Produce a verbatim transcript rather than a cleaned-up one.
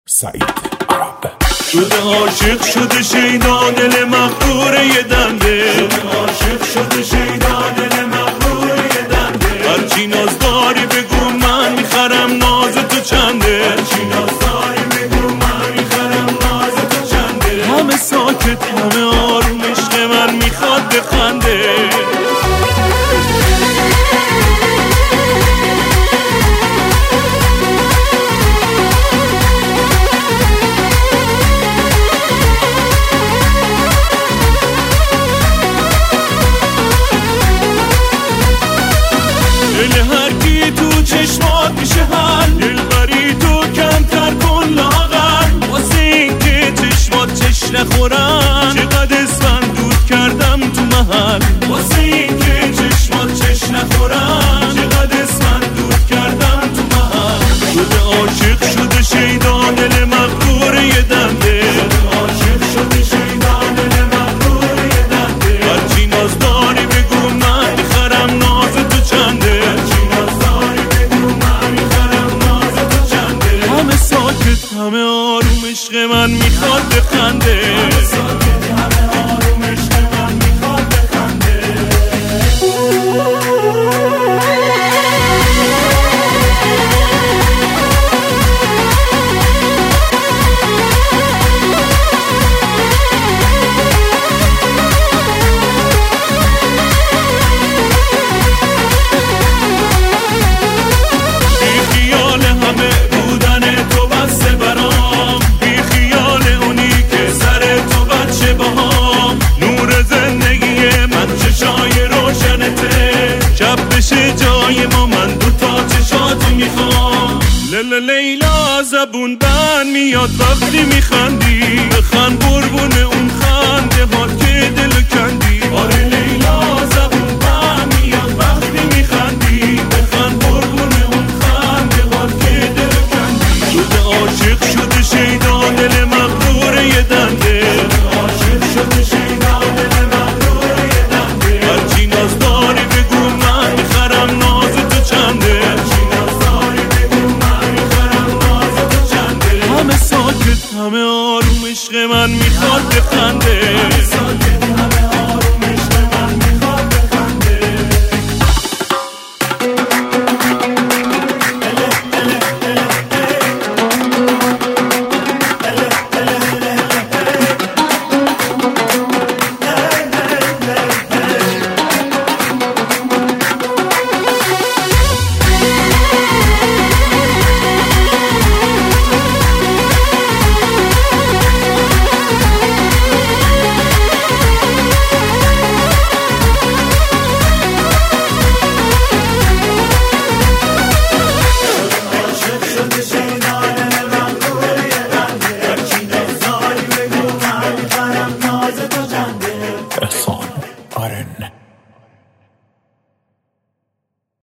سعید عرب شده عاشق شده شیدا دل مغرور یه دنده شده عاشق شده شیدا دل مغرور یه دنده هرچی ناز داری بگو من میخرم ناز تو چنده هرچی ناز داری بگو من میخرم ناز تو چنده همه ساکت همه آروم عشق من میخواد بخنده دل هر کی تو چشمات میشه حل دل بری تو کمتر کن لاغر واسه این که چشمات چش نخورن چقدر اسفند دود کردم تو محل واسه این که چشمات چش نخورن چقدر اسفند دود کردم تو محل شده عاشق شده شیدا دل مغرور یه دنده شده عاشق شده شیدا دل مغرور یه دنده هرچی ناز داری بگو من میخرم ناز تو چنده همه ساکت همه آروم عشق من میخواد بخنده همه ساکت همه آروم عشق من میخواد بخنده بی خیال همه بودن تو بسته برام بی خیال اونی که سر تو بچه باهام نور زندگی من چشای روشنته شب بشه جای ما من دوتا چشاتو میخوام لیلا لیلا زبون بند میاد وقتی میخندی بخند قربون اون خنده هات که دل کندی آره لیلا زبون بند میاد وقتی میخندی بخند قربون اون خنده هات که دل کندی شده عاشق شده شیدا دل مغرور یه دنده شده عاشق شده شیدا دل مغرور یه دنده هرچی ناز داری بگو من میخرم ناز تو چنده هرچی ناز داری بگو من میخرم ناز تو چنده همه ساکت همه آروم عشق من میخواد بخنده